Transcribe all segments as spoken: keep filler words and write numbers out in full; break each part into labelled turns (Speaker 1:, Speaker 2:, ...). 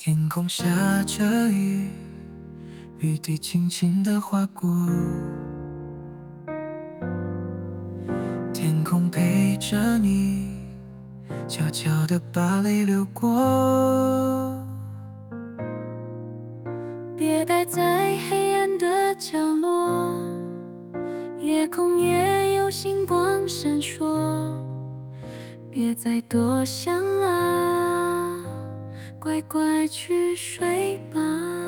Speaker 1: 天空下着雨，雨滴轻轻地划过，天空陪着你，悄悄地把泪流过。
Speaker 2: 别待在黑暗的角落，夜空也有星光闪烁。别再多想了，乖乖去睡吧。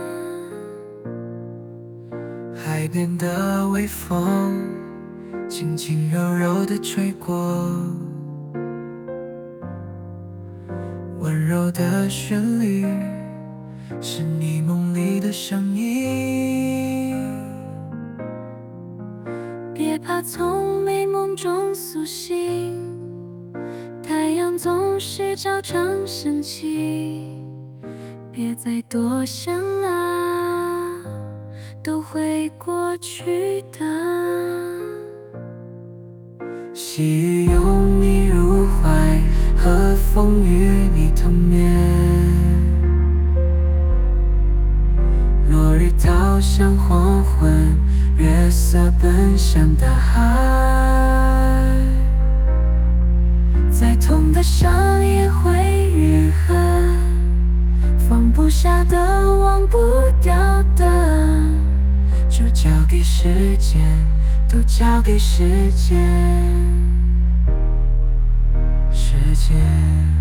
Speaker 1: 海边的微风轻轻柔柔地吹过，温柔的旋律是你梦里的声音。
Speaker 2: 别怕从美梦中苏醒，太阳总是照常升起。别再多想了，都会过去的。
Speaker 1: 细雨拥你入怀，和风与你同眠。落日逃向黄昏，月色奔向大海。再痛的伤也会愈合，放不下的，忘不掉的，就交给时间，都交给时间，时间。